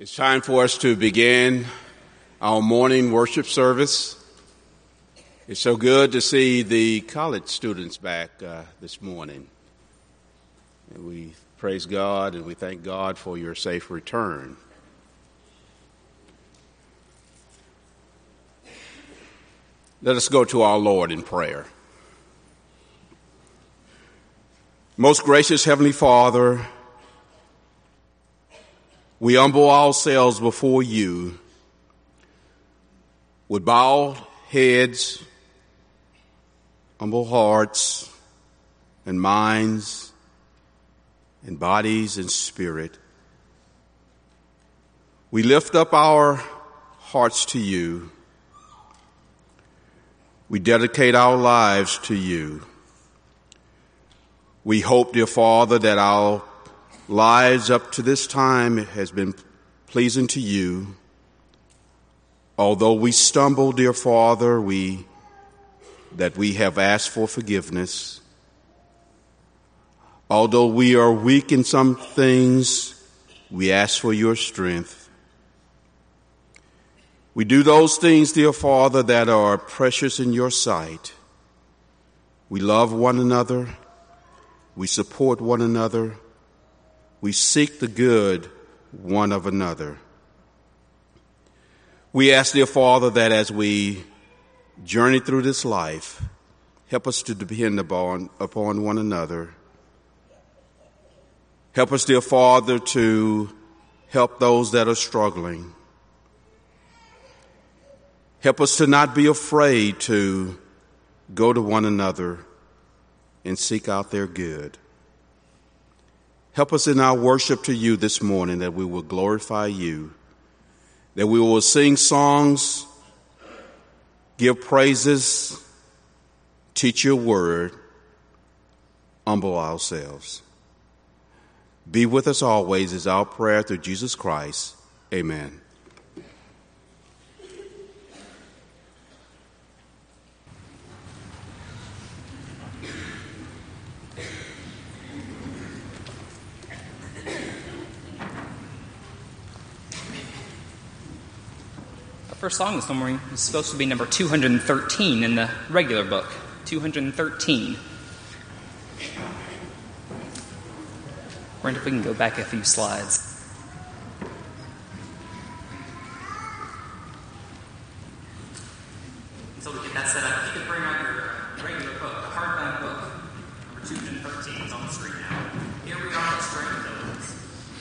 It's time for us to begin our morning worship service. It's so good to see the college students back this morning. And we praise God and we thank God for your safe return. Let us go to our Lord in prayer. Most gracious Heavenly Father, we humble ourselves before you with bowed heads, humble hearts and minds and bodies and spirit. We lift up our hearts to you. We dedicate our lives to you. We hope, dear Father, that our lives up to this time has been pleasing to you. Although we stumble, dear Father, that we have asked for forgiveness. Although we are weak in some things, we ask for your strength. We do those things, dear Father, that are precious in your sight. We love one another. We support one another. We seek the good one of another. We ask, dear Father, that as we journey through this life, help us to depend upon one another. Help us, dear Father, to help those that are struggling. Help us to not be afraid to go to one another and seek out their good. Help us in our worship to you this morning that we will glorify you, that we will sing songs, give praises, teach your word, humble ourselves. Be with us always is our prayer through Jesus Christ. Amen. First song this morning is supposed to be number 213 in the regular book. 213. Wonder if we can go back a few slides. So we get that set up. If you could bring out your regular book, the hardbound book, number 213 is on the screen now. Here we are at Strange Buildings.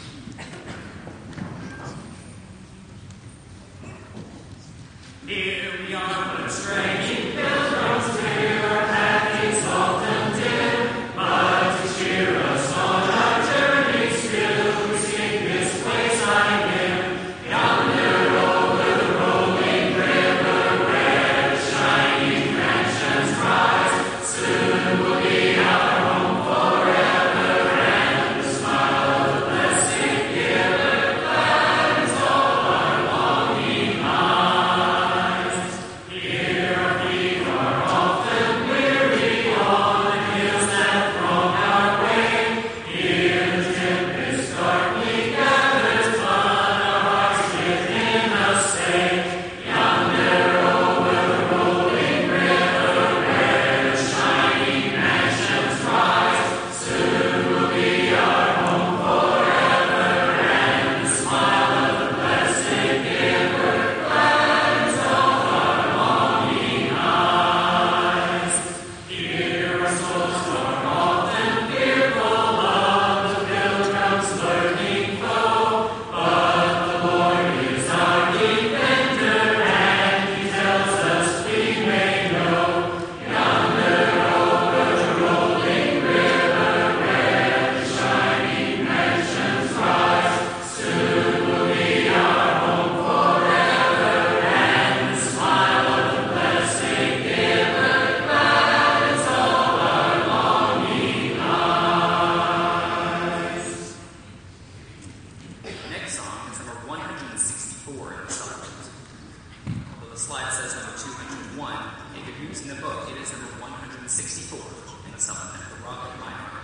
Here we are, straying pilgrims to our path exalted dim, but to cheer us on our journey still, we seek this place again. Yonder over the rolling river, where the shining mansions rise, soon will be our home forever, and the smile of the blessed giver gladdens all our longing eyes. Here our feet are often weary on the hills that throng our way. Here the tempest darkly gathers, but our hearts within us say, yonder over the rolling river, where the shining mansions rise, soon will be our home forever, and the smile of the blessed giver gladdens all our longing eyes. Here our souls are often fearful of the pilgrim's lurking foe, but the Lord is our defender, and He tells us we may know. Yonder over the rolling river, where the shining mansions rise, soon will be our home forever, and the smile of the blessed giver gladdens all our longing eyes. Next song is number 164 in the supplement. Although the slide says number 201, if you're using the book, it is number 164 in the supplement, The Rock of My Heart.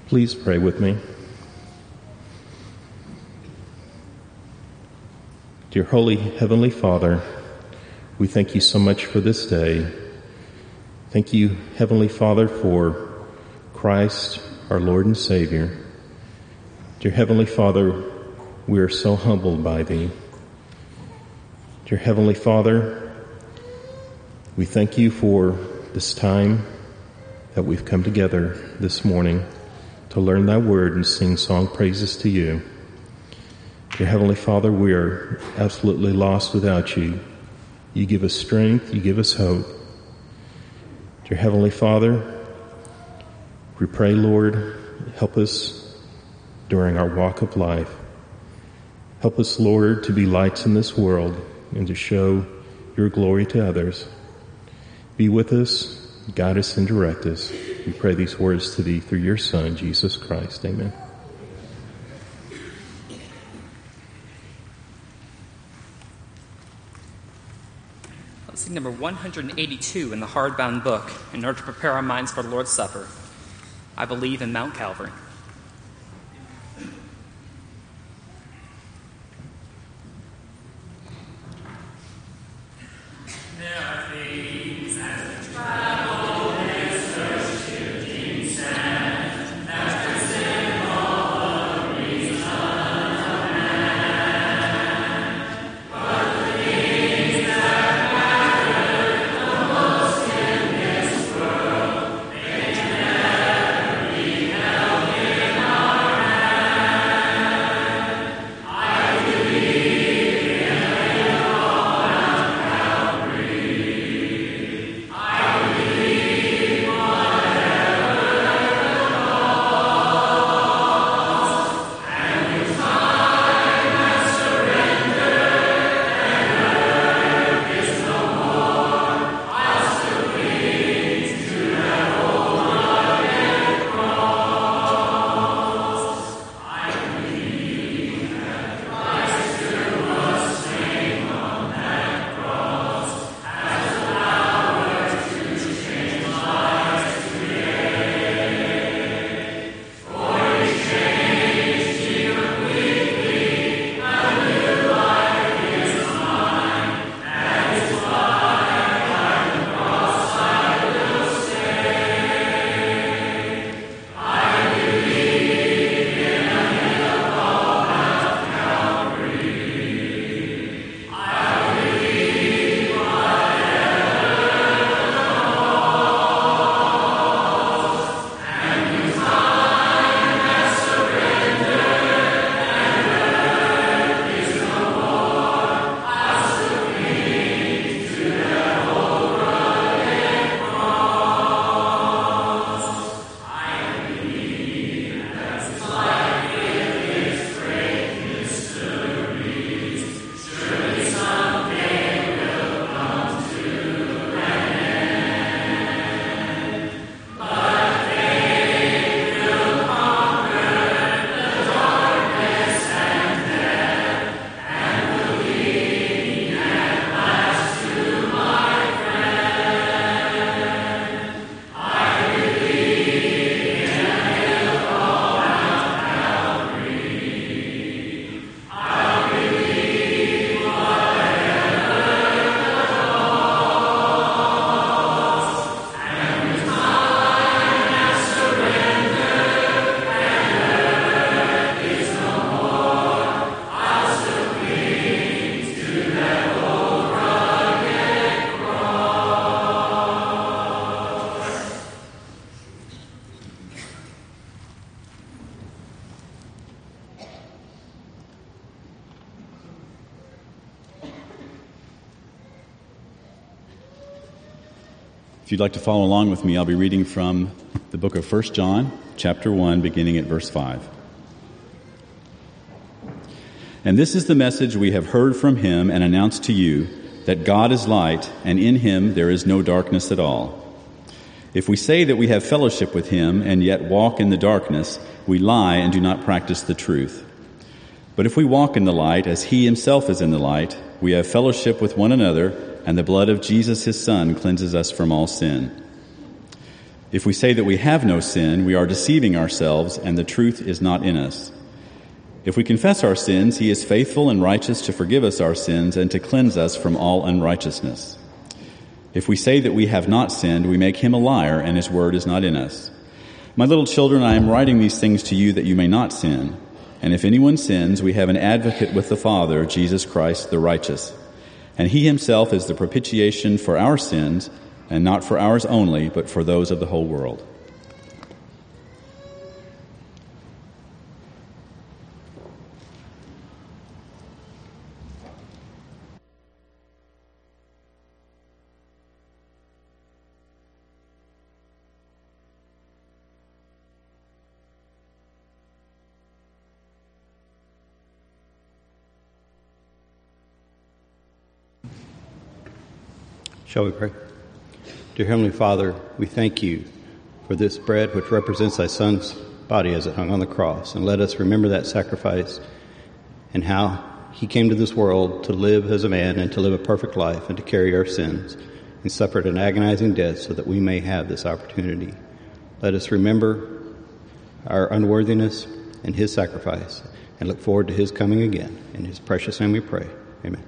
Please pray with me. Dear Holy Heavenly Father, we thank you so much for this day. Thank you, Heavenly Father, for Christ, our Lord and Savior. Dear Heavenly Father, we are so humbled by Thee. Dear Heavenly Father, we thank you for this time that we've come together this morning to learn Thy Word and sing song praises to You. Dear Heavenly Father, we are absolutely lost without You. You give us strength, You give us hope. Dear Heavenly Father, we pray, Lord, help us during our walk of life. Help us, Lord, to be lights in this world and to show Your glory to others. Be with us, guide us, and direct us. We pray these words to Thee through Your Son, Jesus Christ. Amen. Let's sing number 182 in the hardbound book in order to prepare our minds for the Lord's Supper. I believe in Mount Calvary. If you'd like to follow along with me, I'll be reading from the book of 1 John, chapter 1, beginning at verse 5. And this is the message we have heard from him and announced to you, that God is light, and in him there is no darkness at all. If we say that we have fellowship with him and yet walk in the darkness, we lie and do not practice the truth. But if we walk in the light as he himself is in the light, we have fellowship with one another, and the blood of Jesus his Son cleanses us from all sin. If we say that we have no sin, we are deceiving ourselves, and the truth is not in us. If we confess our sins, he is faithful and righteous to forgive us our sins and to cleanse us from all unrighteousness. If we say that we have not sinned, we make him a liar, and his word is not in us. My little children, I am writing these things to you that you may not sin. And if anyone sins, we have an advocate with the Father, Jesus Christ the righteous. And he himself is the propitiation for our sins, and not for ours only, but for those of the whole world. Shall we pray? Dear Heavenly Father, we thank you for this bread which represents thy Son's body as it hung on the cross. And let us remember that sacrifice and how he came to this world to live as a man and to live a perfect life and to carry our sins and suffered an agonizing death so that we may have this opportunity. Let us remember our unworthiness and his sacrifice and look forward to his coming again. In his precious name we pray. Amen.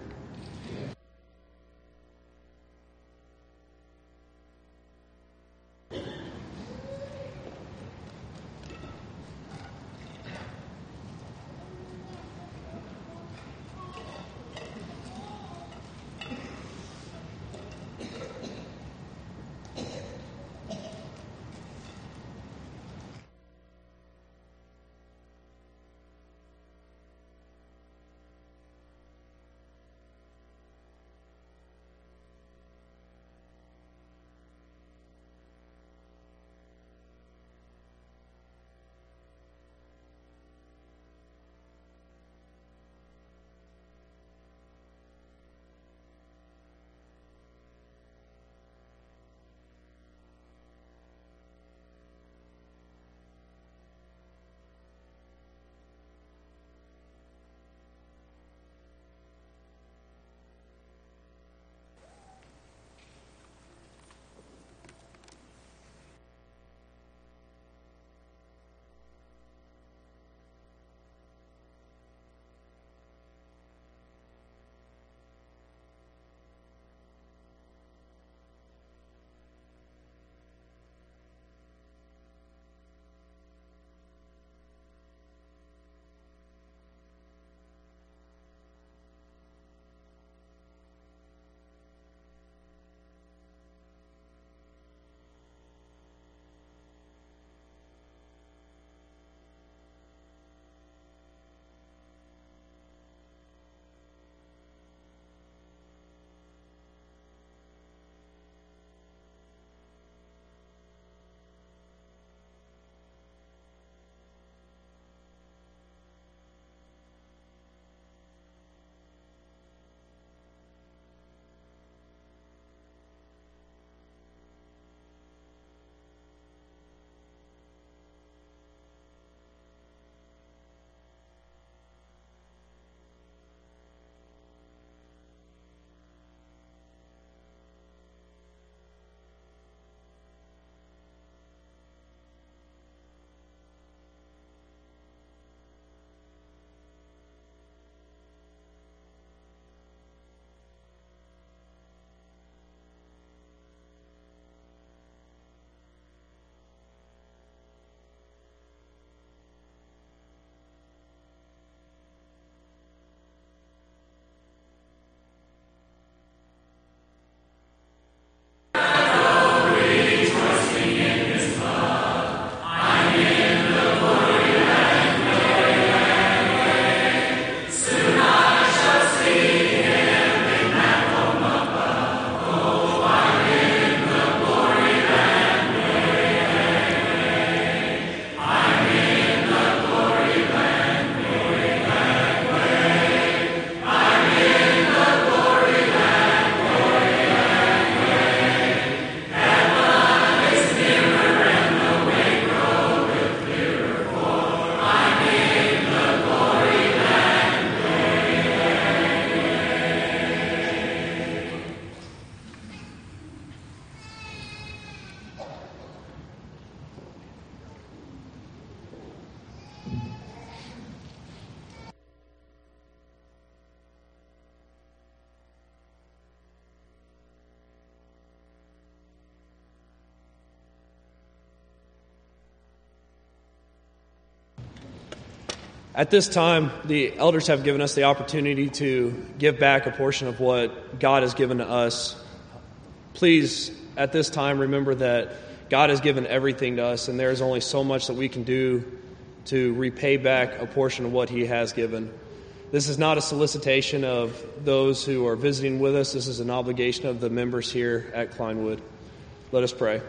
At this time, the elders have given us the opportunity to give back a portion of what God has given to us. Please, at this time, remember that God has given everything to us, and there is only so much that we can do to repay back a portion of what He has given. This is not a solicitation of those who are visiting with us. This is an obligation of the members here at Kleinwood. Let us pray.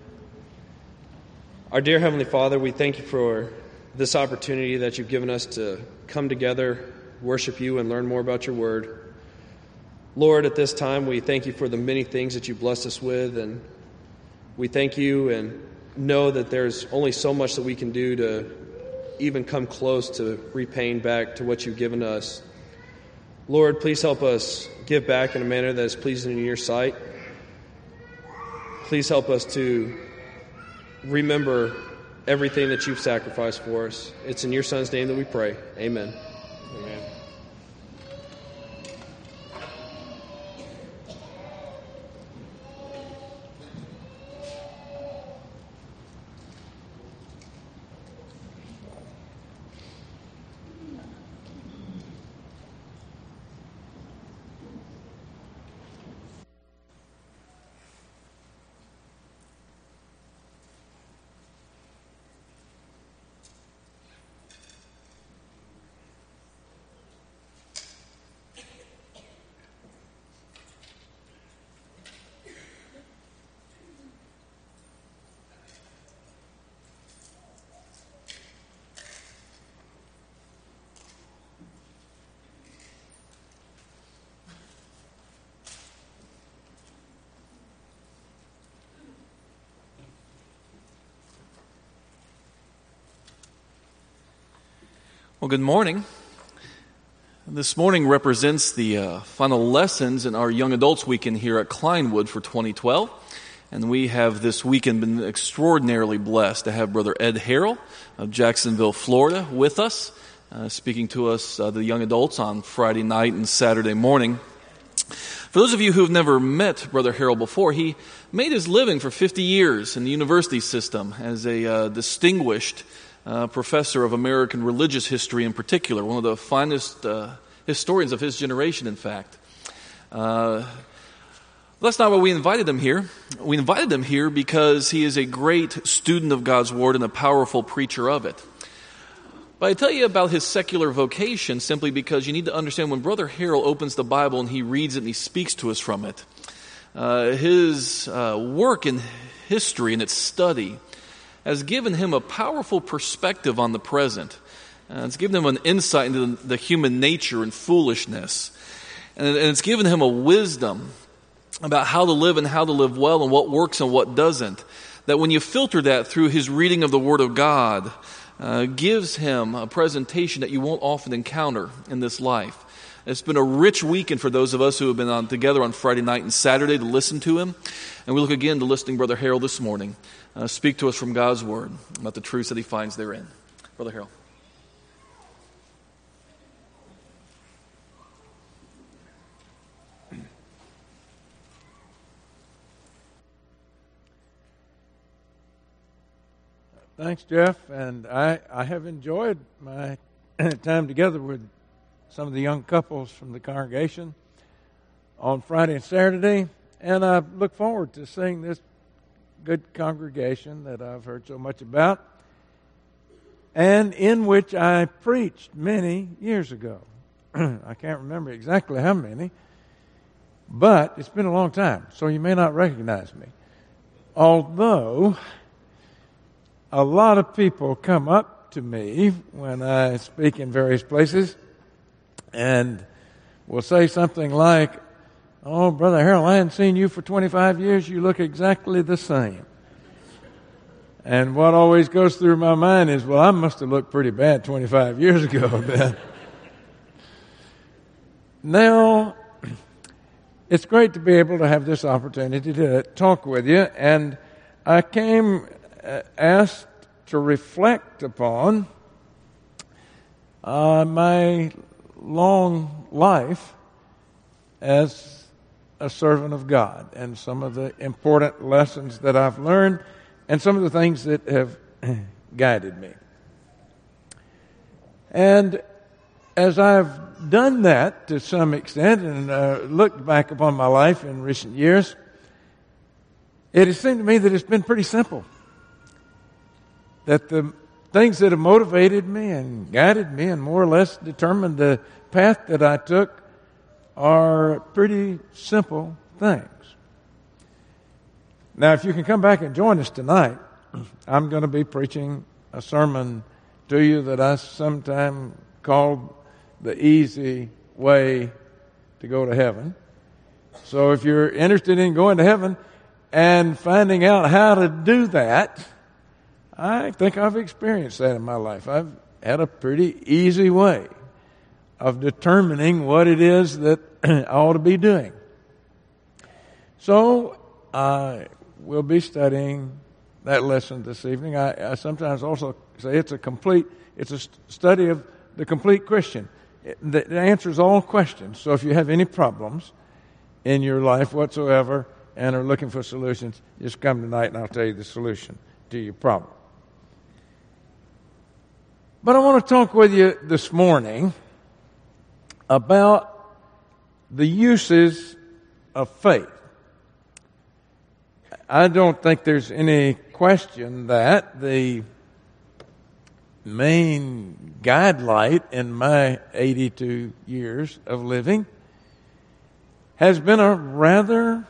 Our dear Heavenly Father, we thank you for this opportunity that you've given us to come together, worship you, and learn more about your word. Lord, at this time, we thank you for the many things that you blessed us with, and we thank you and know that there's only so much that we can do to even come close to repaying back to what you've given us. Lord, please help us give back in a manner that is pleasing in your sight. Please help us to remember everything that you've sacrificed for us. It's in your Son's name that we pray. Amen. Amen. Well, good morning. This morning represents the final lessons in our Young Adults Weekend here at Kleinwood for 2012. And we have this weekend been extraordinarily blessed to have Brother Ed Harrell of Jacksonville, Florida, with us, speaking to us, the young adults, on Friday night and Saturday morning. For those of you who have never met Brother Harrell before, he made his living for 50 years in the university system as a distinguished professor of American religious history in particular, one of the finest historians of his generation, in fact. That's not why we invited him here. We invited him here because he is a great student of God's Word and a powerful preacher of it. But I tell you about his secular vocation simply because you need to understand when Brother Harrell opens the Bible and he reads it and he speaks to us from it, his work in history and its study has given him a powerful perspective on the present. It's given him an insight into the human nature and foolishness. And it's given him a wisdom about how to live and how to live well and what works and what doesn't. That when you filter that through his reading of the Word of God, gives him a presentation that you won't often encounter in this life. It's been a rich weekend for those of us who have been together on Friday night and Saturday to listen to him. And we look again to listening Brother Harrell this morning speak to us from God's Word about the truths that he finds therein. Brother Harrell. Thanks, Jeff. And I have enjoyed my time together with some of the young couples from the congregation on Friday and Saturday. And I look forward to seeing this good congregation that I've heard so much about and in which I preached many years ago. I can't remember exactly how many, but it's been a long time, so you may not recognize me. Although a lot of people come up to me when I speak in various places and will say something like, "Oh, Brother Harrell, I hadn't seen you for 25 years. You look exactly the same." And what always goes through my mind is, well, I must have looked pretty bad 25 years ago then. Now, it's great to be able to have this opportunity to talk with you. And I came asked to reflect upon my long life as a servant of God and some of the important lessons that I've learned and some of the things that have guided me. And as I've done that to some extent and looked back upon my life in recent years, it has seemed to me that it's been pretty simple. That the things that have motivated me and guided me and more or less determined the path that I took are pretty simple things. Now, if you can come back and join us tonight, I'm going to be preaching a sermon to you that I sometimes called the easy way to go to heaven. So if you're interested in going to heaven and finding out how to do that, I think I've experienced that in my life. I've had a pretty easy way of determining what it is that I ought to be doing. So I will be studying that lesson this evening. I sometimes also say it's a study of the complete Christian. It answers all questions. So if you have any problems in your life whatsoever and are looking for solutions, just come tonight and I'll tell you the solution to your problem. But I want to talk with you this morning about the uses of faith. I don't think there's any question that the main guidelight in my 82 years of living has been a rather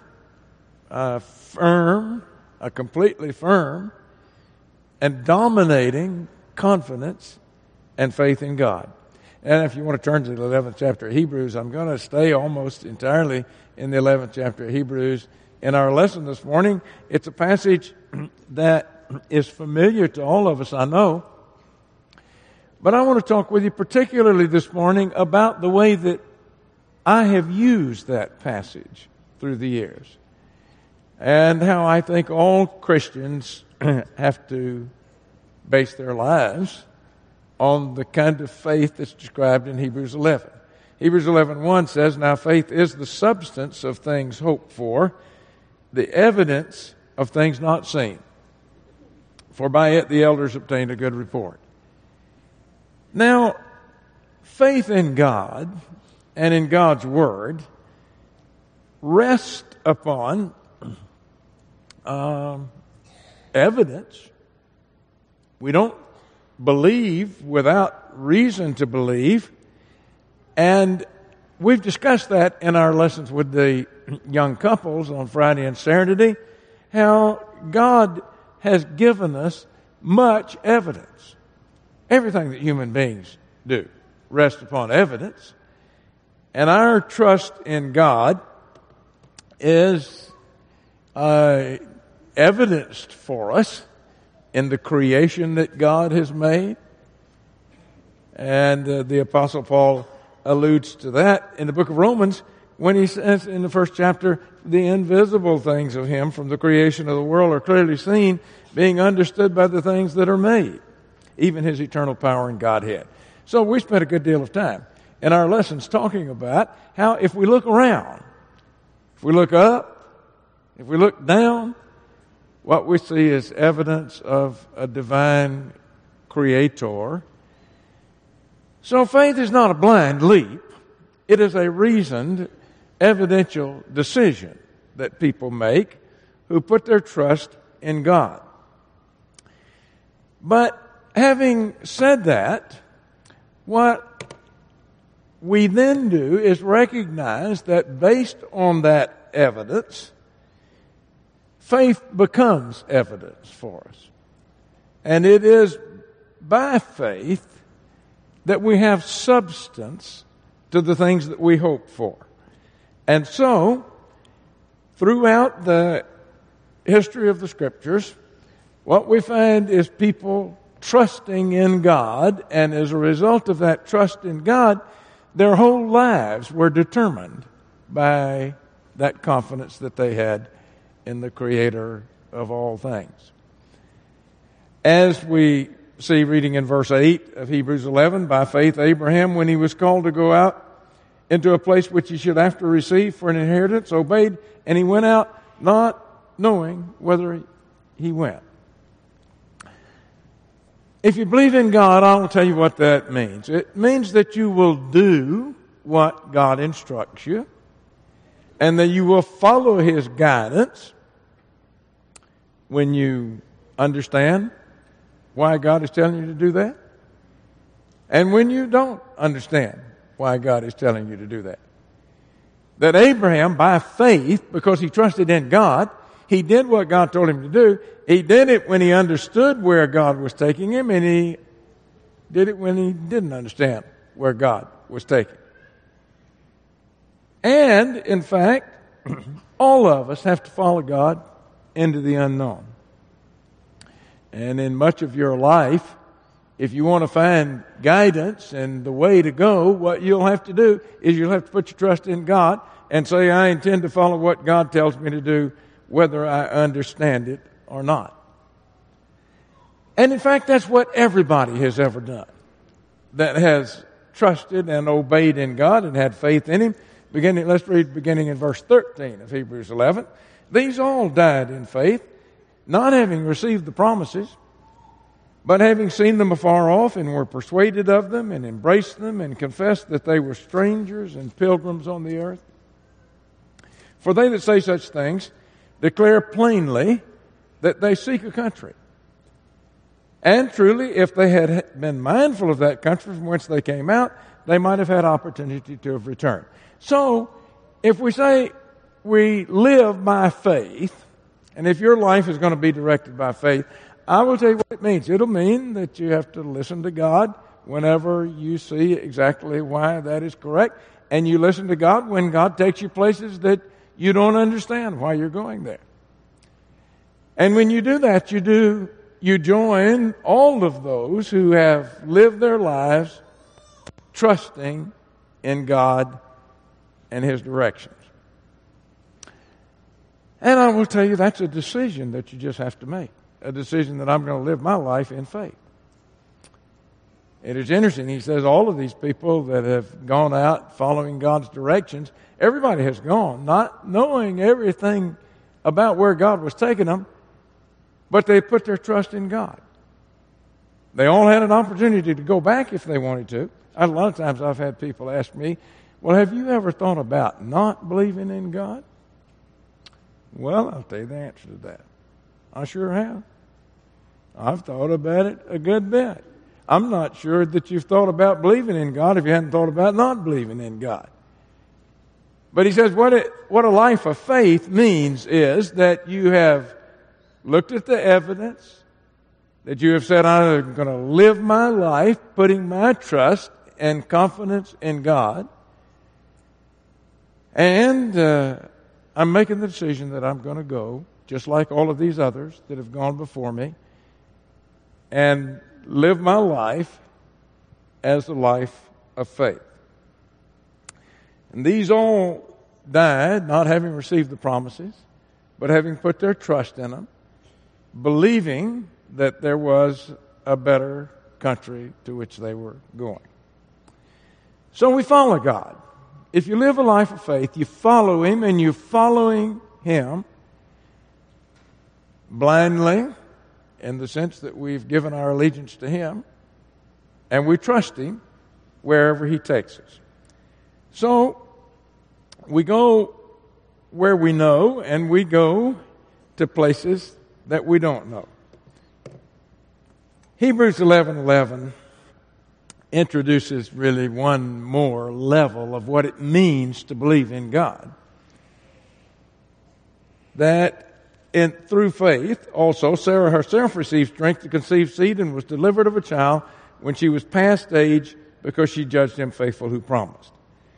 completely firm and dominating confidence and faith in God. And if you want to turn to the 11th chapter of Hebrews, I'm going to stay almost entirely in the 11th chapter of Hebrews. In our lesson this morning, it's a passage that is familiar to all of us, I know. But I want to talk with you particularly this morning about the way that I have used that passage through the years. And how I think all Christians have to base their lives on the kind of faith that's described in Hebrews 11. Hebrews 11:1 says, "Now faith is the substance of things hoped for, the evidence of things not seen. For by it the elders obtained a good report." Now, faith in God and in God's Word rest upon evidence. We don't believe without reason to believe. And we've discussed that in our lessons with the young couples on Friday and Saturday, how God has given us much evidence. Everything that human beings do rests upon evidence. And our trust in God is evidenced for us in the creation that God has made. And the Apostle Paul alludes to that in the book of Romans when he says in the first chapter, "The invisible things of Him from the creation of the world are clearly seen, being understood by the things that are made, even His eternal power and Godhead." So we spent a good deal of time in our lessons talking about how if we look around, if we look up, if we look down, what we see is evidence of a divine creator. So faith is not a blind leap. It is a reasoned, evidential decision that people make who put their trust in God. But having said that, what we then do is recognize that based on that evidence, faith becomes evidence for us. And it is by faith that we have substance to the things that we hope for. And so, throughout the history of the Scriptures, what we find is people trusting in God, and as a result of that trust in God, their whole lives were determined by that confidence that they had in the Creator of all things. As we see reading in verse 8 of Hebrews 11, "By faith Abraham, when he was called to go out into a place which he should after receive for an inheritance, obeyed, and he went out not knowing whither he went." If you believe in God, I will tell you what that means. It means that you will do what God instructs you, and that you will follow His guidance when you understand why God is telling you to do that, and when you don't understand why God is telling you to do that. That Abraham, by faith, because he trusted in God, he did what God told him to do. He did it when he understood where God was taking him, and he did it when he didn't understand where God was taking him. And, in fact, all of us have to follow God into the unknown. And in much of your life, if you want to find guidance and the way to go, what you'll have to do is you'll have to put your trust in God and say, I intend to follow what God tells me to do, whether I understand it or not. And in fact, that's what everybody has ever done that has trusted and obeyed in God and had faith in Him. Let's read beginning in verse 13 of Hebrews 11. These all died in faith, not having received the promises, but having seen them afar off, and were persuaded of them, and embraced them, and confessed that they were strangers and pilgrims on the earth. For they that say such things declare plainly that they seek a country. And truly, if they had been mindful of that country from whence they came out, they might have had opportunity to have returned. So, if we say we live by faith, and if your life is going to be directed by faith, I will tell you what it means. It'll mean that you have to listen to God whenever you see exactly why that is correct, and you listen to God when God takes you places that you don't understand why you're going there. And when you do that, you join all of those who have lived their lives trusting in God and His directions. And I will tell you, that's a decision that you just have to make. A decision that I'm going to live my life in faith. It is interesting. He says all of these people that have gone out following God's directions, everybody has gone, not knowing everything about where God was taking them, but they put their trust in God. They all had an opportunity to go back if they wanted to. A lot of times I've had people ask me, well, have you ever thought about not believing in God? Well, I'll tell you the answer to that. I sure have. I've thought about it a good bit. I'm not sure that you've thought about believing in God if you hadn't thought about not believing in God. But he says what a life of faith means is that you have looked at the evidence, that you have said, I'm going to live my life putting my trust and confidence in God, and I'm making the decision that I'm going to go, just like all of these others that have gone before me, and live my life as a life of faith. And these all died not having received the promises, but having put their trust in them, believing that there was a better country to which they were going. So we follow God. If you live a life of faith, you follow Him, and you're following Him blindly, in the sense that we've given our allegiance to Him, and we trust Him wherever He takes us. So we go where we know, and we go to places that we don't know. Hebrews 11:11 introduces really one more level of what it means to believe in God. That through faith, also, Sarah herself received strength to conceive seed and was delivered of a child when she was past age, because she judged him faithful who promised.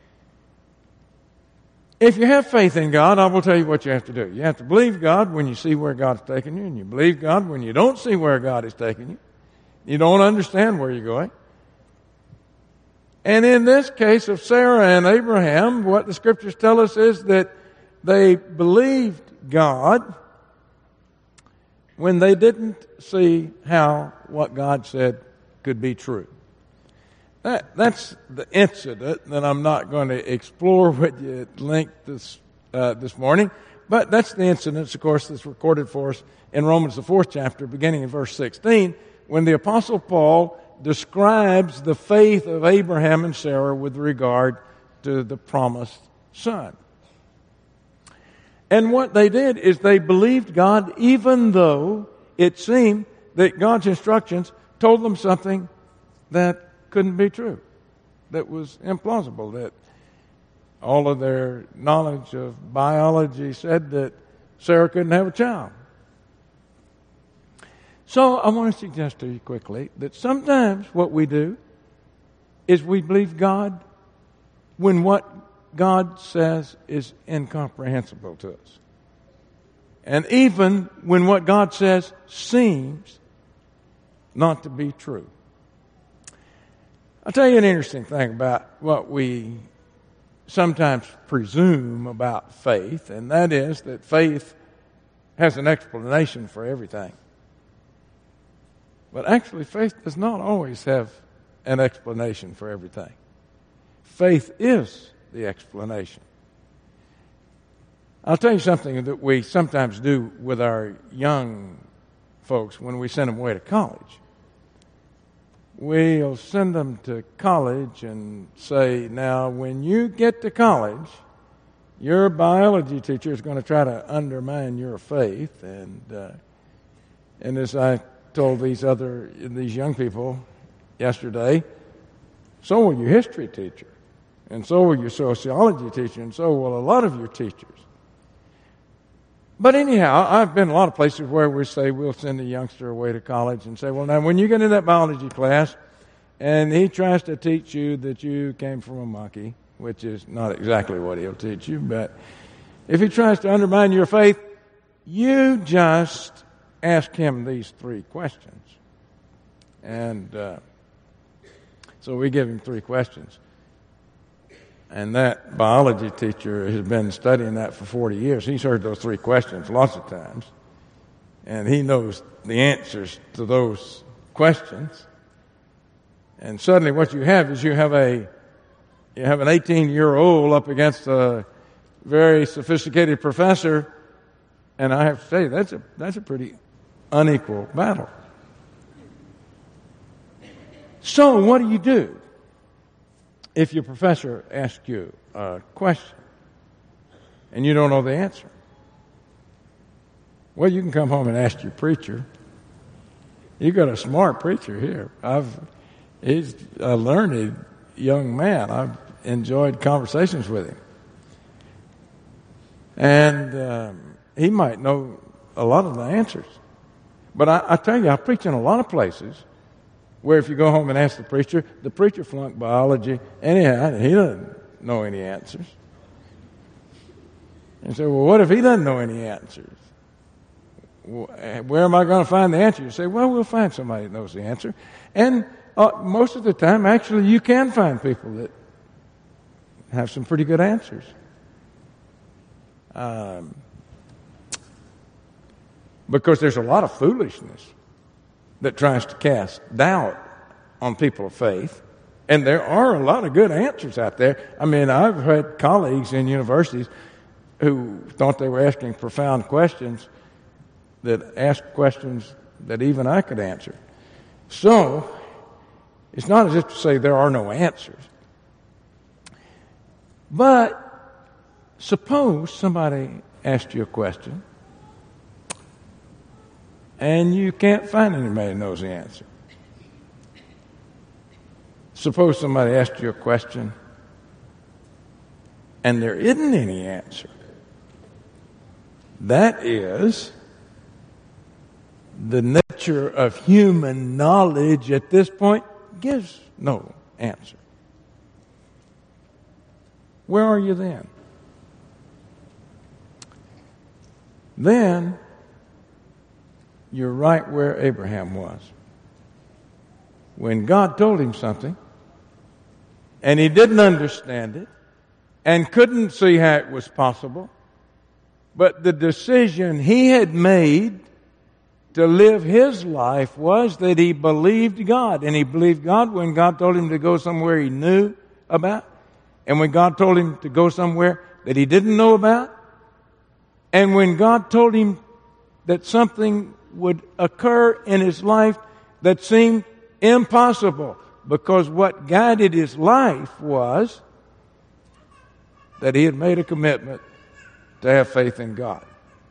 If you have faith in God, I will tell you what you have to do. You have to believe God when you see where God's taking you, and you believe God when you don't see where God is taking you. You don't understand where you're going. And in this case of Sarah and Abraham, what the Scriptures tell us is that they believed God when they didn't see how what God said could be true. That's the incident that I'm not going to explore with you at length this morning, but that's the incident, of course, that's recorded for us in Romans the 4th chapter, beginning in verse 16, when the Apostle Paul describes the faith of Abraham and Sarah with regard to the promised son. And what they did is they believed God even though it seemed that God's instructions told them something that couldn't be true, that was implausible, that all of their knowledge of biology said that Sarah couldn't have a child. So I want to suggest to you quickly that sometimes what we do is we believe God when what God says is incomprehensible to us. And even when what God says seems not to be true. I'll tell you an interesting thing about what we sometimes presume about faith, and that is that faith has an explanation for everything. But actually, faith does not always have an explanation for everything. Faith is the explanation. I'll tell you something that we sometimes do with our young folks when we send them away to college. We'll send them to college and say, now, when you get to college, your biology teacher is going to try to undermine your faith. And as I told these young people yesterday, so will your history teacher, and so will your sociology teacher, and so will a lot of your teachers. But anyhow, I've been in a lot of places where we say we'll send a youngster away to college and say, well, now when you get in that biology class and he tries to teach you that you came from a monkey, which is not exactly what he'll teach you, but if he tries to undermine your faith, you just ask him these 3 questions. And so we give him 3 questions. And that biology teacher has been studying that for 40 years. He's heard those 3 questions lots of times. And he knows the answers to those questions. And suddenly what you have is you have an 18-year-old up against a very sophisticated professor. And I have to say, that's a pretty unequal battle. So what do you do if your professor asks you a question and you don't know the answer? Well, you can come home and ask your preacher. You got a smart preacher here. He's a learned young man. I've enjoyed conversations with him. And he might know a lot of the answers. But I tell you, I preach in a lot of places where if you go home and ask the preacher flunked biology, anyhow, he doesn't know any answers. And say, well, what if he doesn't know any answers? Where am I going to find the answer? You say, well, we'll find somebody that knows the answer. And most of the time, actually, you can find people that have some pretty good answers. Because there's a lot of foolishness that tries to cast doubt on people of faith. And there are a lot of good answers out there. I mean, I've had colleagues in universities who thought they were asking profound questions that asked questions that even I could answer. So, it's not as if to say there are no answers. But suppose somebody asked you a question and you can't find anybody who knows the answer. Suppose somebody asked you a question and there isn't any answer. That is, the nature of human knowledge at this point gives no answer. Where are you then? Then you're right where Abraham was. When God told him something, and he didn't understand it, and couldn't see how it was possible, but the decision he had made to live his life was that he believed God. And he believed God when God told him to go somewhere he knew about, and when God told him to go somewhere that he didn't know about, and when God told him that something would occur in his life that seemed impossible, because what guided his life was that he had made a commitment to have faith in God.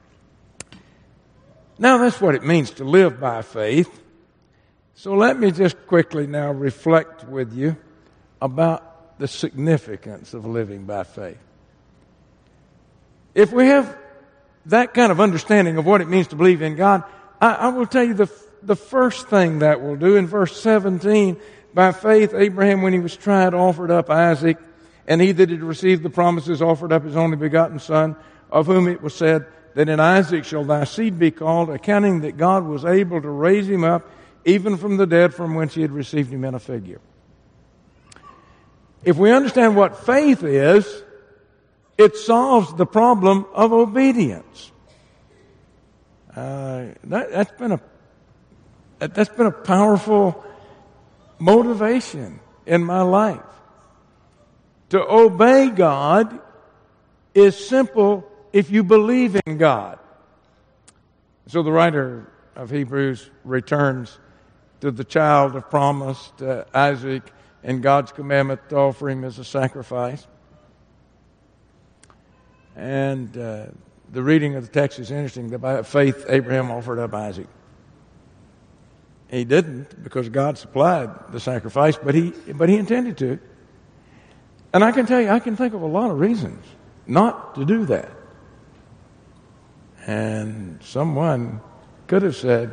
Now, that's what it means to live by faith. So let me just quickly now reflect with you about the significance of living by faith. If we have that kind of understanding of what it means to believe in God, I will tell you the first thing that we'll do in verse 17. By faith, Abraham, when he was tried, offered up Isaac, and he that had received the promises offered up his only begotten son, of whom it was said that in Isaac shall thy seed be called, accounting that God was able to raise him up even from the dead, from whence he had received him in a figure. If we understand what faith is, it solves the problem of obedience. That's been a powerful motivation in my life. To obey God is simple if you believe in God. So the writer of Hebrews returns to the child of promise, to Isaac, and God's commandment to offer him as a sacrifice. And the reading of the text is interesting. By faith, Abraham offered up Isaac. He didn't, because God supplied the sacrifice, but he intended to. And I can tell you, I can think of a lot of reasons not to do that. And someone could have said,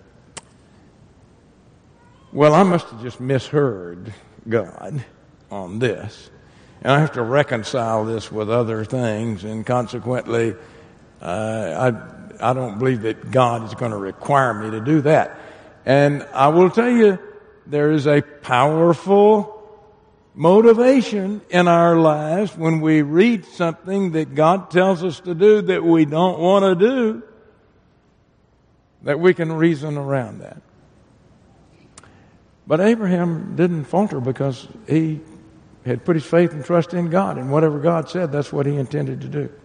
well, I must have just misheard God on this, and I have to reconcile this with other things, and consequently, I don't believe that God is going to require me to do that. And I will tell you, there is a powerful motivation in our lives when we read something that God tells us to do that we don't want to do, that we can reason around that. But Abraham didn't falter, because he had put his faith and trust in God, and whatever God said, that's what he intended to do.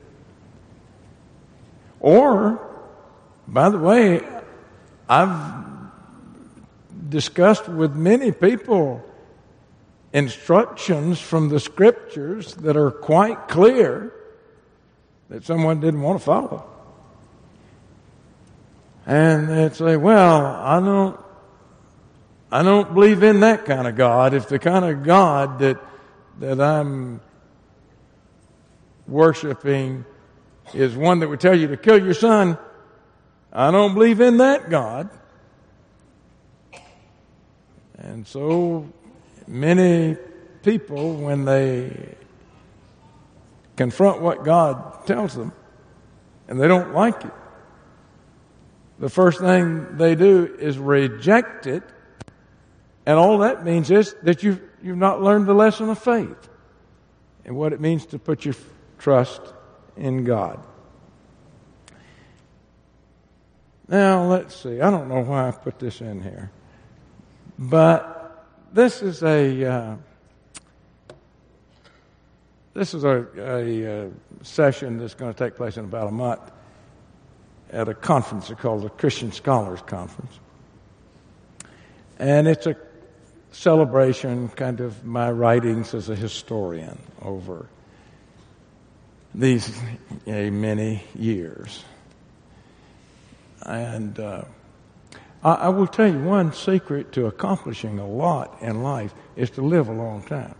Or, by the way, I've discussed with many people instructions from the Scriptures that are quite clear that someone didn't want to follow. And they'd say, well, I don't believe in that kind of God. If the kind of God that I'm worshiping is one that would tell you to kill your son, I don't believe in that God. And so many people, when they confront what God tells them and they don't like it, the first thing they do is reject it. And all that means is that you've not learned the lesson of faith and what it means to put your trust in God. Now, let's see. I don't know why I put this in here, but this is a session that's going to take place in about a month at a conference called the Christian Scholars Conference. And it's a celebration, kind of my writings as a historian over these many years. And I will tell you, one secret to accomplishing a lot in life is to live a long time.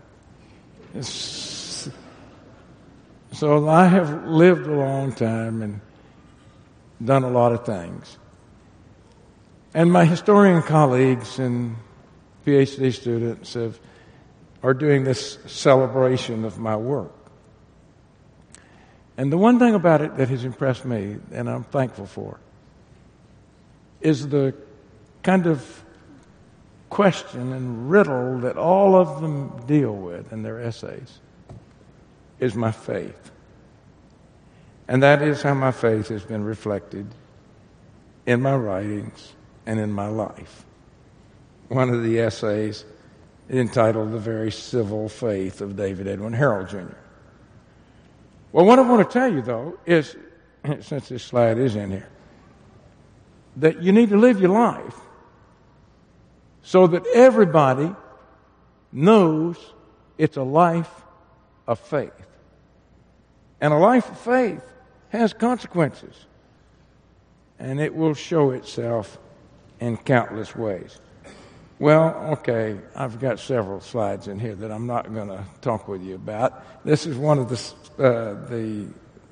So I have lived a long time and done a lot of things. And my historian colleagues and PhD students are doing this celebration of my work. And the one thing about it that has impressed me, and I'm thankful for, is the kind of question and riddle that all of them deal with in their essays, is my faith. And that is how my faith has been reflected in my writings and in my life. One of the essays entitled The Very Civil Faith of David Edwin Harold Jr. Well, what I want to tell you, though, is, since this slide is in here, that you need to live your life so that everybody knows it's a life of faith. And a life of faith has consequences, and it will show itself in countless ways. Well, okay, I've got several slides in here that I'm not going to talk with you about. This is one of the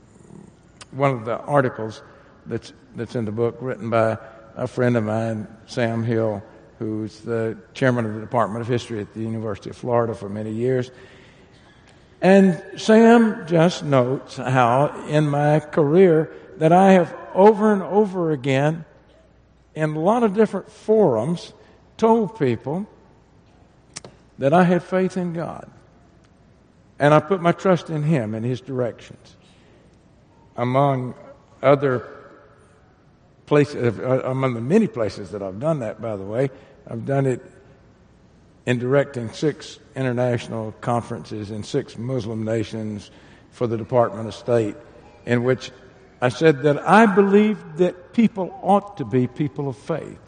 articles that's in the book, written by a friend of mine, Sam Hill, who's the chairman of the Department of History at the University of Florida for many years. And Sam just notes how in my career that I have over and over again in a lot of different forums told people that I had faith in God. And I put my trust in Him and His directions. Among other places, among the many places that I've done that, by the way, I've done it in directing 6 international conferences in 6 Muslim nations for the Department of State, in which I said that I believe that people ought to be people of faith.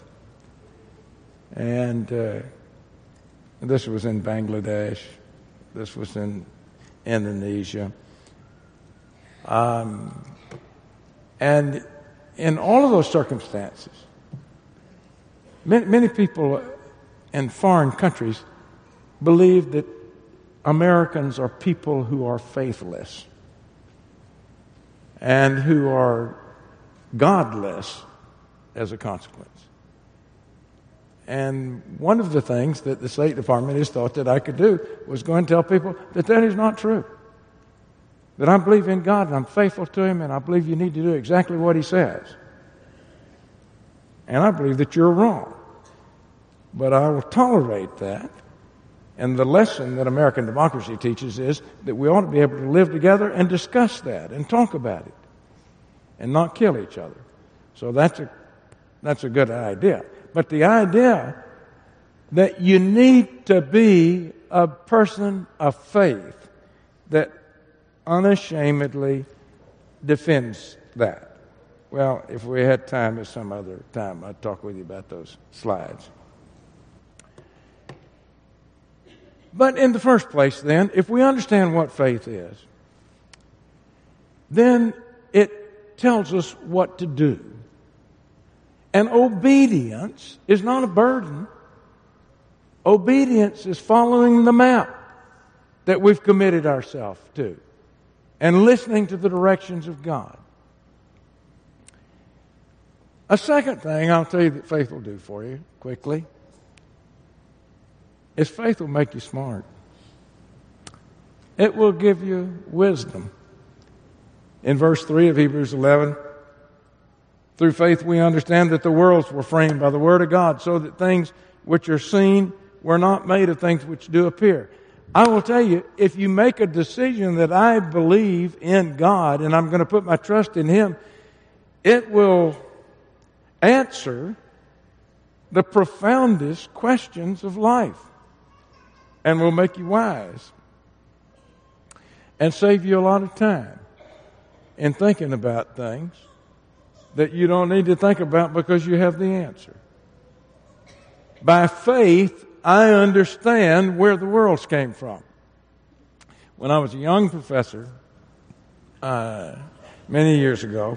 And this was in Bangladesh. This was in Indonesia. And in all of those circumstances, many people in foreign countries believe that Americans are people who are faithless and who are godless as a consequence. And one of the things that the State Department has thought that I could do was go and tell people that that is not true. That I believe in God and I'm faithful to Him, and I believe you need to do exactly what He says. And I believe that you're wrong. But I will tolerate that. And the lesson that American democracy teaches is that we ought to be able to live together and discuss that and talk about it and not kill each other. So that's a good idea. But the idea that you need to be a person of faith that unashamedly defends that. Well, if we had time at some other time, I'd talk with you about those slides. But in the first place, then, if we understand what faith is, then it tells us what to do. And obedience is not a burden. Obedience is following the map that we've committed ourselves to and listening to the directions of God. A second thing I'll tell you that faith will do for you quickly is faith will make you smart. It will give you wisdom. In verse 3 of Hebrews 11, through faith we understand that the worlds were framed by the Word of God, so that things which are seen were not made of things which do appear. I will tell you, if you make a decision that I believe in God and I'm going to put my trust in Him, it will answer the profoundest questions of life and will make you wise and save you a lot of time in thinking about things that you don't need to think about because you have the answer. By faith, I understand where the worlds came from. When I was a young professor, many years ago,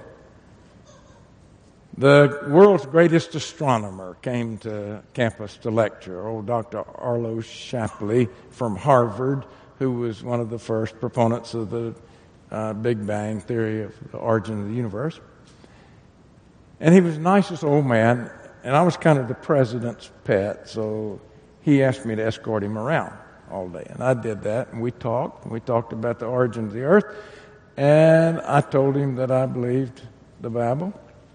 the world's greatest astronomer came to campus to lecture, old Dr. Arlo Shapley from Harvard, who was one of the first proponents of the Big Bang theory of the origin of the universe. And he was the nicest old man, and I was kind of the president's pet, so he asked me to escort him around all day. And I did that, and we talked about the origin of the earth, and I told him that I believed the Bible.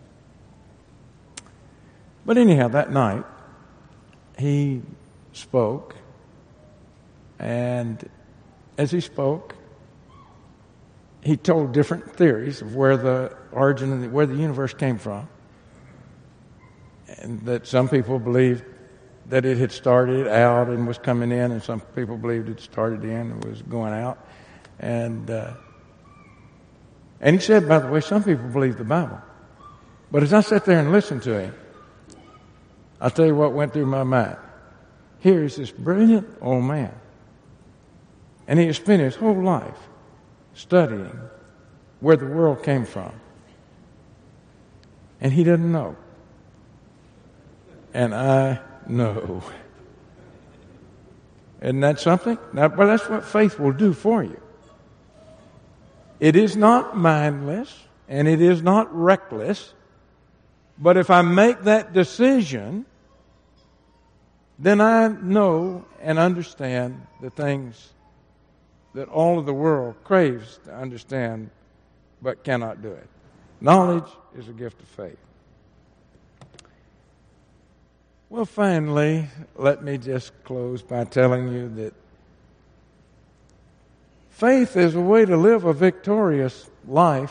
But anyhow, that night, he spoke, and as he spoke, he told different theories of where the origin of where the universe came from. And that some people believed that it had started out and was coming in, and some people believed it started in and was going out. And he said, by the way, some people believe the Bible. But as I sat there and listened to him, I'll tell you what went through my mind. here is this brilliant old man. And he has spent his whole life studying where the world came from. And he doesn't know. And I know. Isn't that something? Well, that's what faith will do for you. It is not mindless and it is not reckless. But if I make that decision, then I know and understand the things that all of the world craves to understand but cannot do it. Knowledge is a gift of faith. Well, finally, let me just close by telling you that faith is a way to live a victorious life.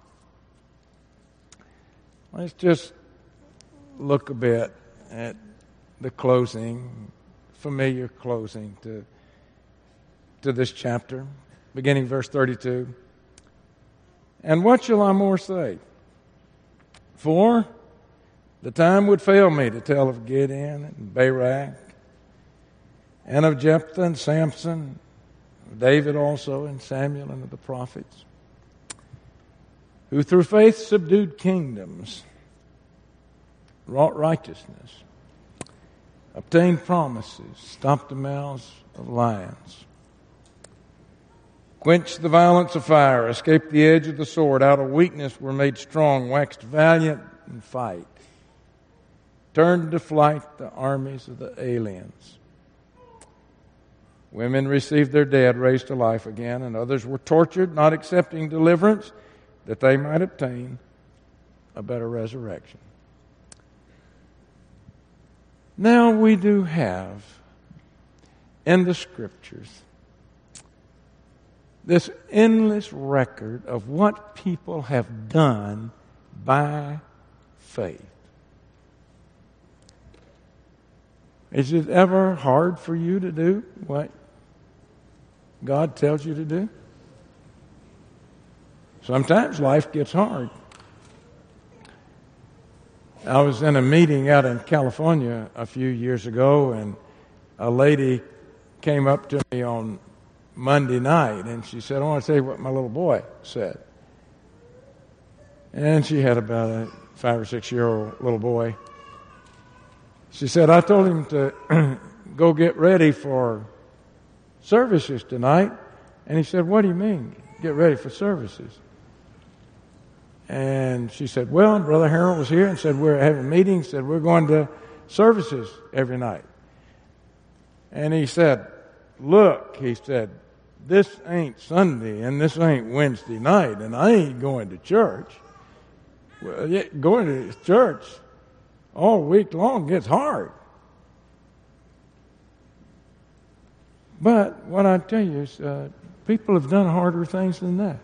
Let's just look a bit at the closing, familiar closing to this chapter, beginning verse 32. And what shall I more say? For the time would fail me to tell of Gideon and Barak, and of Jephthah and Samson, of David also, and Samuel, and of the prophets, who through faith subdued kingdoms, wrought righteousness, obtained promises, stopped the mouths of lions, quenched the violence of fire, escaped the edge of the sword, out of weakness were made strong, waxed valiant in fight, turned to flight the armies of the aliens. Women received their dead raised to life again, and others were tortured, not accepting deliverance, that they might obtain a better resurrection. Now we do have in the Scriptures this endless record of what people have done by faith. Is it ever hard for you to do what God tells you to do? Sometimes life gets hard. I was in a meeting out in California a few years ago, and a lady came up to me on Monday night, and she said, I want to tell you what my little boy said. And she had about a 5 or 6 year old little boy. She said, I told him to go get ready for services tonight. And he said, what do you mean, get ready for services? And she said, well, Brother Harold was here and said, we're having meetings, said, we're going to services every night. And he said, look, he said, this ain't Sunday and this ain't Wednesday night, and I ain't going to church. Well, going to church all week long gets hard. But what I tell you is people have done harder things than that.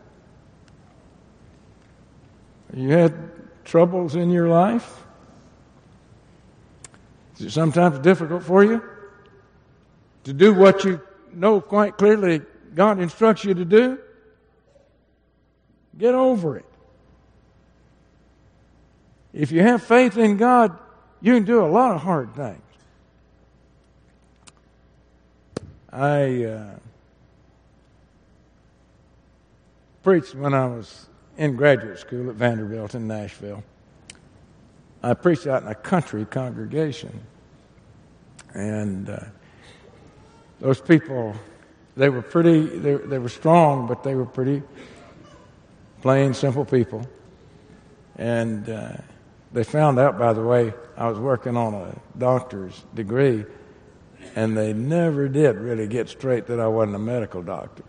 You had troubles in your life? Is it sometimes difficult for you to do what you know quite clearly God instructs you to do? Get over it. If you have faith in God, you can do a lot of hard things. I preached when I was in graduate school at Vanderbilt in Nashville. I preached out in a country congregation. And those people, they were strong, but they were pretty plain, simple people. And they found out, by the way, I was working on a doctor's degree, and they never did really get straight that I wasn't a medical doctor.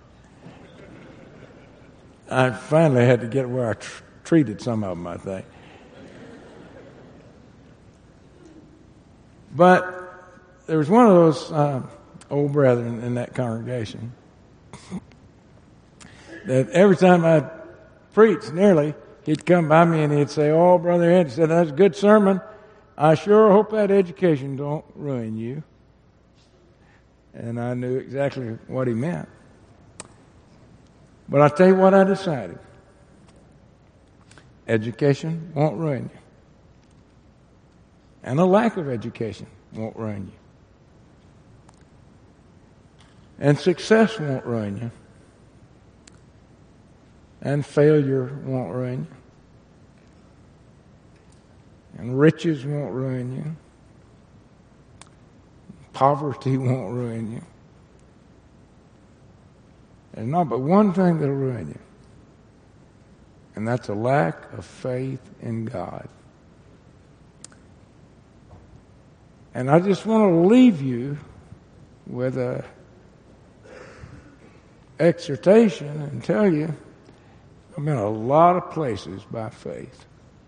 I finally had to get where I treated some of them, I think. But there was one of those old brethren in that congregation that every time I preached, nearly, he'd come by me and he'd say, oh, Brother Ed, he said, that's a good sermon. I sure hope that education don't ruin you. And I knew exactly what he meant. But I'll tell you what I decided. Education won't ruin you. And a lack of education won't ruin you. And success won't ruin you. And failure won't ruin you. And riches won't ruin you. Poverty won't ruin you. There's not but one thing that'll ruin you. And that's a lack of faith in God. And I just want to leave you with a exhortation and tell you, I've been a lot of places by faith.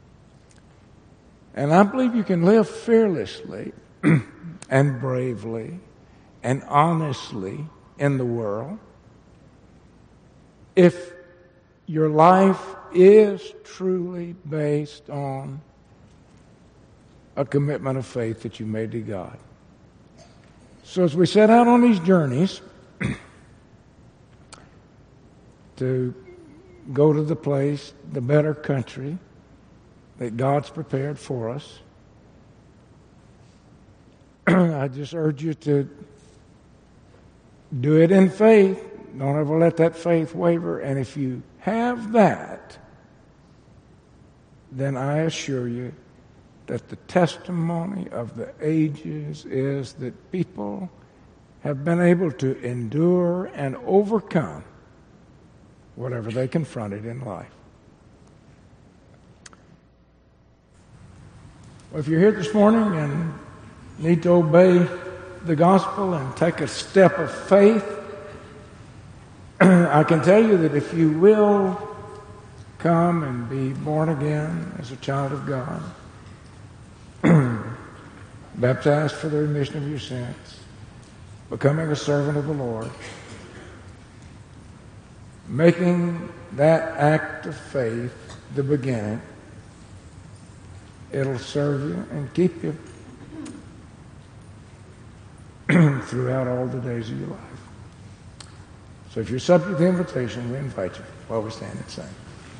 And I believe you can live fearlessly and bravely and honestly in the world if your life is truly based on a commitment of faith that you made to God. So as we set out on these journeys to go to the place, the better country that God's prepared for us, I just urge you to do it in faith. Don't ever let that faith waver. And if you have that, then I assure you that the testimony of the ages is that people have been able to endure and overcome whatever they confronted in life. Well, if you're here this morning and need to obey the gospel and take a step of faith, I can tell you that if you will come and be born again as a child of God, baptized for the remission of your sins, becoming a servant of the Lord, making that act of faith the beginning, it'll serve you and keep you throughout all the days of your life. So if you're subject to the invitation, we invite you while we stand and sing.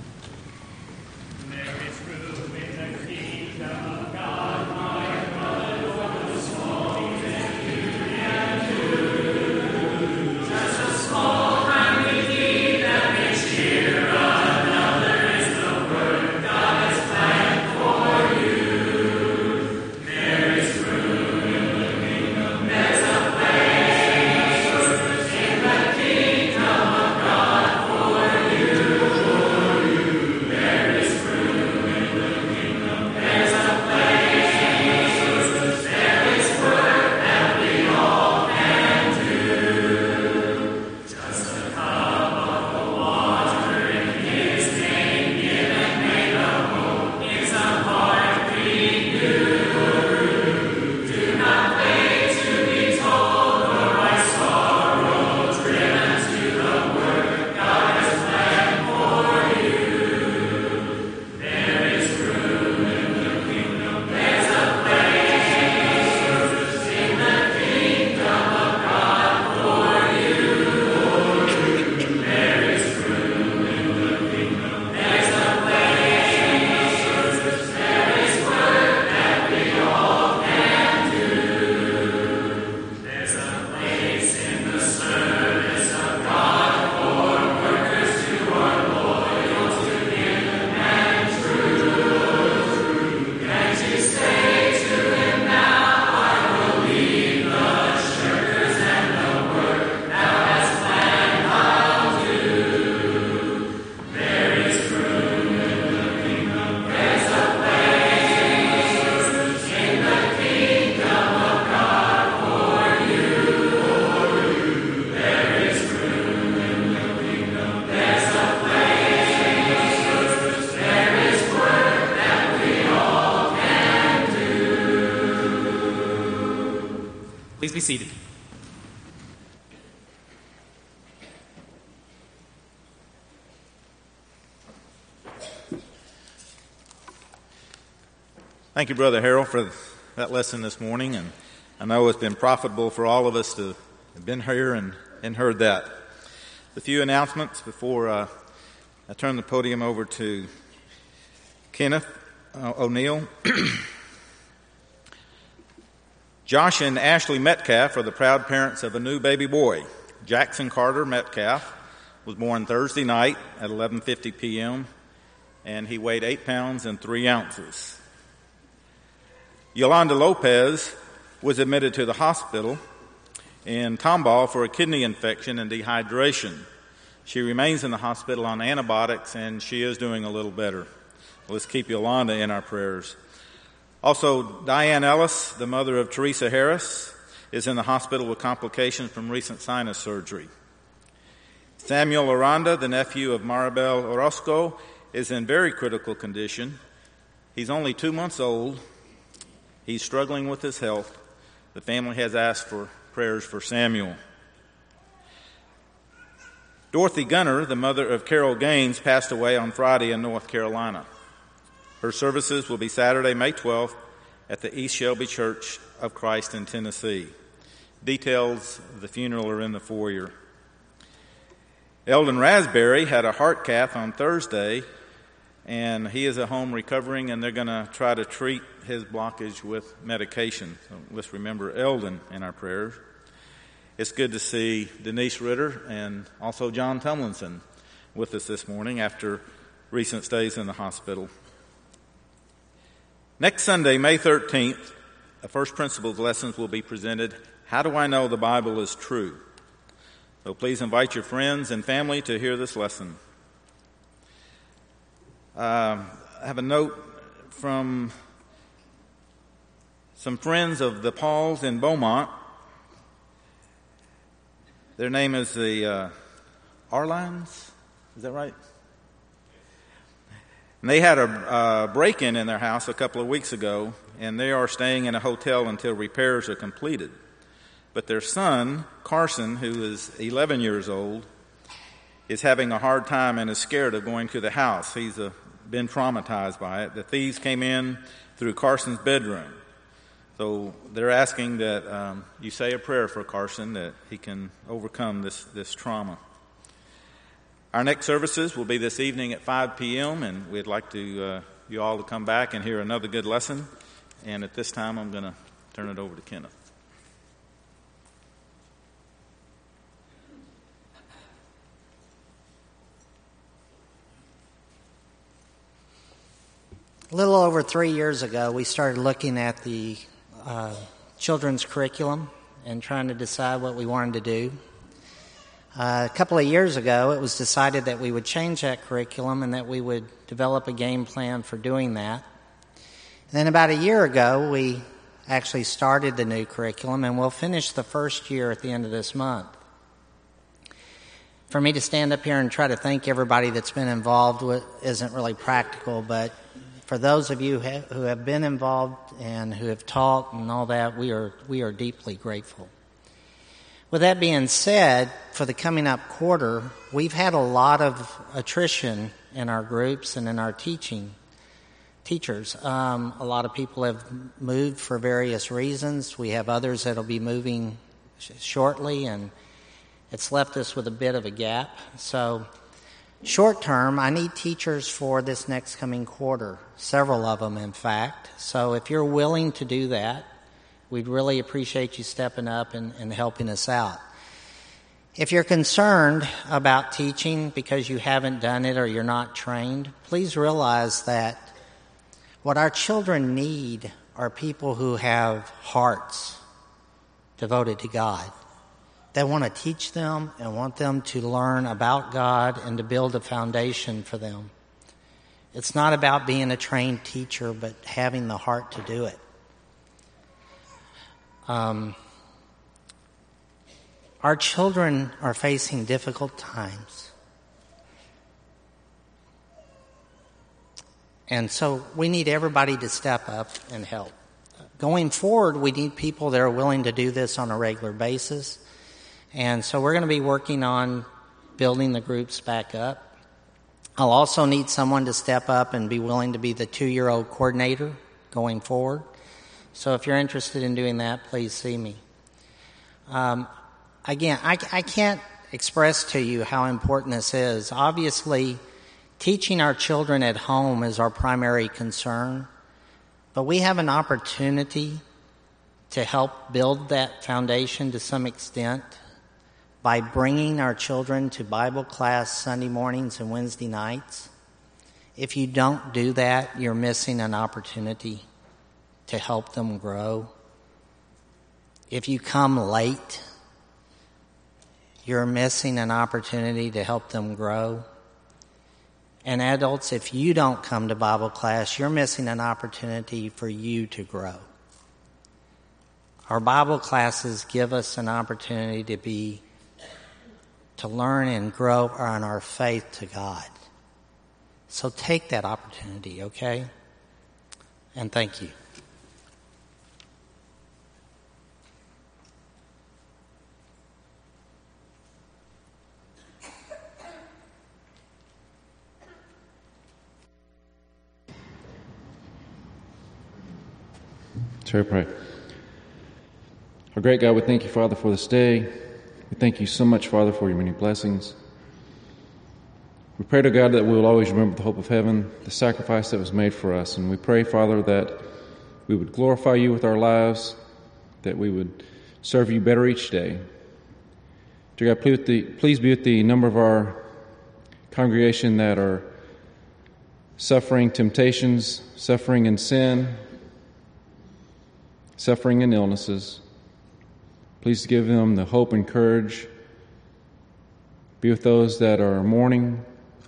Please be seated. Thank you, Brother Harold, for that lesson this morning. And I know it's been profitable for all of us to have been here and heard that. A few announcements before I turn the podium over to Kenneth O'Neill. Josh and Ashley Metcalf are the proud parents of a new baby boy. Jackson Carter Metcalf was born Thursday night at 11:50 p.m., and he weighed 8 pounds and 3 ounces. Yolanda Lopez was admitted to the hospital in Tomball for a kidney infection and dehydration. She remains in the hospital on antibiotics, and she is doing a little better. Let's keep Yolanda in our prayers. Also, Diane Ellis, the mother of Teresa Harris, is in the hospital with complications from recent sinus surgery. Samuel Aranda, the nephew of Maribel Orozco, is in very critical condition. He's only 2 months old. He's struggling with his health. The family has asked for prayers for Samuel. Dorothy Gunner, the mother of Carol Gaines, passed away on Friday in North Carolina. Her services will be Saturday, May 12th at the East Shelby Church of Christ in Tennessee. Details of the funeral are in the foyer. Eldon Raspberry had a heart cath on Thursday, and he is at home recovering, and they're going to try to treat his blockage with medication. So let's remember Eldon in our prayers. It's good to see Denise Ritter and also John Tumlinson with us this morning after recent stays in the hospital. Next Sunday, May 13th, the First Principles lessons will be presented. How do I know the Bible is true? So please invite your friends and family to hear this lesson. I have a note from some friends of the Pauls in Beaumont. Their name is the Arlines. Is that right? And they had a break-in in their house a couple of weeks ago, and they are staying in a hotel until repairs are completed. But their son, Carson, who is 11 years old, is having a hard time and is scared of going to the house. He's been traumatized by it. The thieves came in through Carson's bedroom. So they're asking that you say a prayer for Carson, that he can overcome this trauma. Our next services will be this evening at 5 p.m., and we'd like to you all to come back and hear another good lesson. And at this time, I'm going to turn it over to Kenneth. A little over 3 years ago, we started looking at the children's curriculum and trying to decide what we wanted to do. A couple of years ago, it was decided that we would change that curriculum and that we would develop a game plan for doing that. And then about a year ago, we actually started the new curriculum, and we'll finish the first year at the end of this month. For me to stand up here and try to thank everybody that's been involved isn't really practical, but for those of you who have been involved and who have taught and all that, we are deeply grateful. With that being said, for the coming up quarter, we've had a lot of attrition in our groups and in our teachers. A lot of people have moved for various reasons. We have others that will be moving shortly, and it's left us with a bit of a gap. So short term, I need teachers for this next coming quarter, several of them, in fact. So if you're willing to do that, we'd really appreciate you stepping up and helping us out. If you're concerned about teaching because you haven't done it or you're not trained, please realize that what our children need are people who have hearts devoted to God. They want to teach them and want them to learn about God and to build a foundation for them. It's not about being a trained teacher, but having the heart to do it. Our children are facing difficult times. And so we need everybody to step up and help. Going forward, we need people that are willing to do this on a regular basis. And so we're going to be working on building the groups back up. I'll also need someone to step up and be willing to be the 2-year-old coordinator going forward. So if you're interested in doing that, please see me. Again, I can't express to you how important this is. Obviously, teaching our children at home is our primary concern, but we have an opportunity to help build that foundation to some extent by bringing our children to Bible class Sunday mornings and Wednesday nights. If you don't do that, you're missing an opportunity to help them grow. If you come late, you're missing an opportunity to help them grow. And adults, if you don't come to Bible class, you're missing an opportunity for you to grow. Our Bible classes give us an opportunity to learn and grow on our faith to God. So take that opportunity, okay? And thank you. Shall we pray? Our great God, we thank you, Father, for this day. We thank you so much, Father, for your many blessings. We pray to God that we will always remember the hope of heaven, the sacrifice that was made for us. And we pray, Father, that we would glorify you with our lives, that we would serve you better each day. Dear God, please be with the number of our congregation that are suffering temptations, suffering in sin, suffering in illnesses. Please give them the hope and courage. Be with those that are mourning.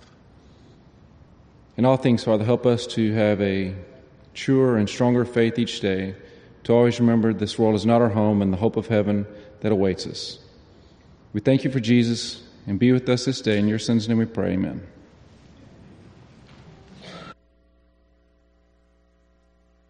In all things, Father, help us to have a truer and stronger faith each day, to always remember this world is not our home and the hope of heaven that awaits us. We thank you for Jesus, and be with us this day. In your Son's name we pray, amen.